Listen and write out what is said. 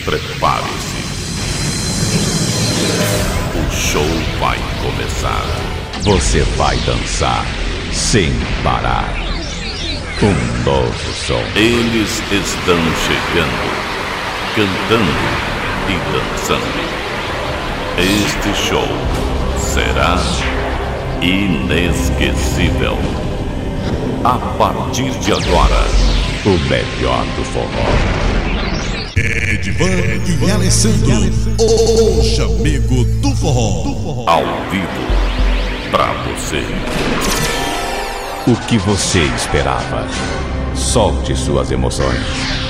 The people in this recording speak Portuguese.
Prepare-se. O show vai começar. Você vai dançar sem parar. Um novo som. Eles estão chegando, cantando e dançando. Este show será inesquecível. A partir de agora, o melhor do forró. Edivan e Alessandro, o chamego do forró. Ao vivo, pra você. O que você esperava? Solte suas emoções.